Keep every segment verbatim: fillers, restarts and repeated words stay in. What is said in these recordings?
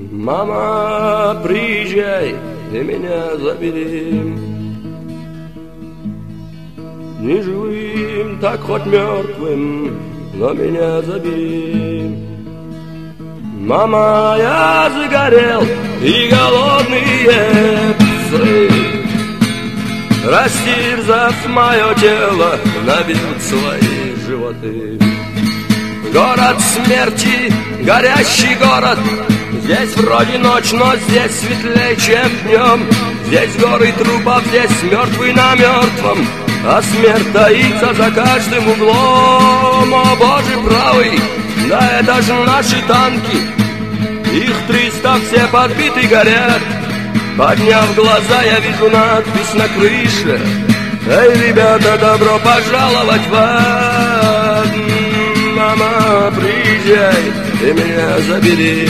Мама, приезжай и меня забери. Не живым, так хоть мертвым, но меня забери. Мама, я загорел, и голодные псы, растерзав мое тело, набьют свои животы. Город смерти, горящий город. Здесь вроде ночь, но здесь светлее, чем днем. Здесь горы трупов, здесь мертвый на мертвом, а смерть таится за каждым углом. О Боже правый, да это же наши танки. Их триста, все подбиты, горят. Подняв глаза, я вижу надпись на крыше: эй, ребята, добро пожаловать в ад. Мама, приезжай и меня забери.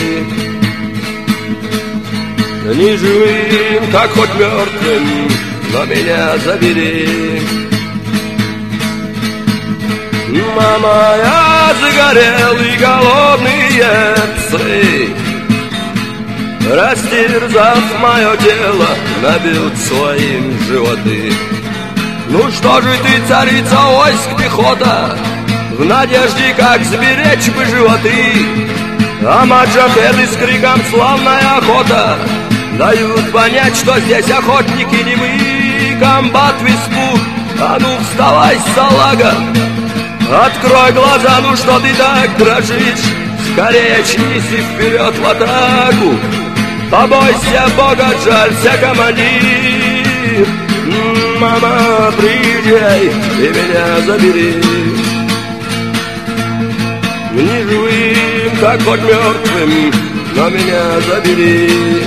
Не живым, как хоть мертвым, но меня забери. Мама, я загорел, и голодные псы, растерзав мое тело, набьют своим животы. Ну что же ты, царица войск, пехота, в надежде, как сберечь бы животы? А маджахеды с криком «Славная охота» дают понять, что здесь охотники не мы. Комбат в испуг, а ну вставай, салага, открой глаза, ну что ты так дрожишь? Скорее очнись вперед в атаку. Побойся Бога, жалься, командир. Мама, приезжай и меня забери. Не живым, как хоть мертвым, но меня забери.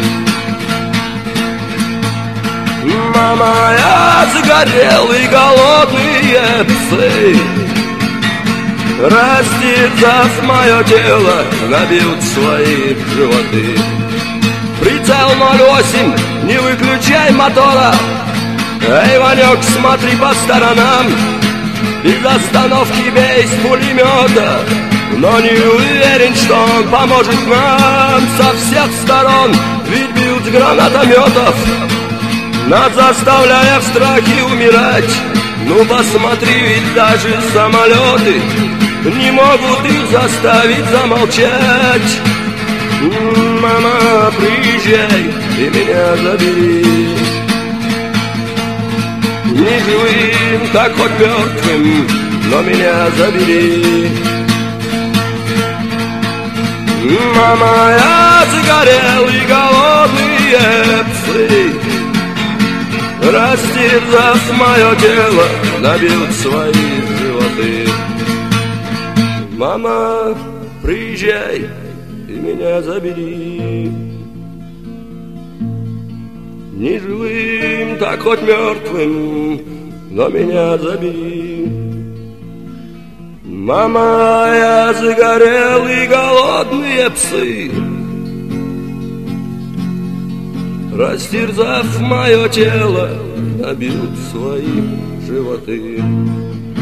Мама, я загорел, и голодные псы, растерзав мое тело, набьют свои животы. Прицел ноль восемь, не выключай мотора. Эй, Ванек, смотри по сторонам, без остановки бей с пулемета. Но не уверен, что он поможет нам. Со всех сторон ведь бьют с гранатометов, нас заставляя в страхе умирать. Ну посмотри, ведь даже самолеты не могут их заставить замолчать. Мама, приезжай и меня забери. Не живым, так хоть мертвым, но меня забери. Мама, я загорел, и голодные псы, растерзав мое тело, набьют свои животы. Мама, приезжай и меня забери. Не живым, так хоть мертвым, но меня забери. Мама, я загорел, и голодные псы, растерзав мое тело, набьют свои животы.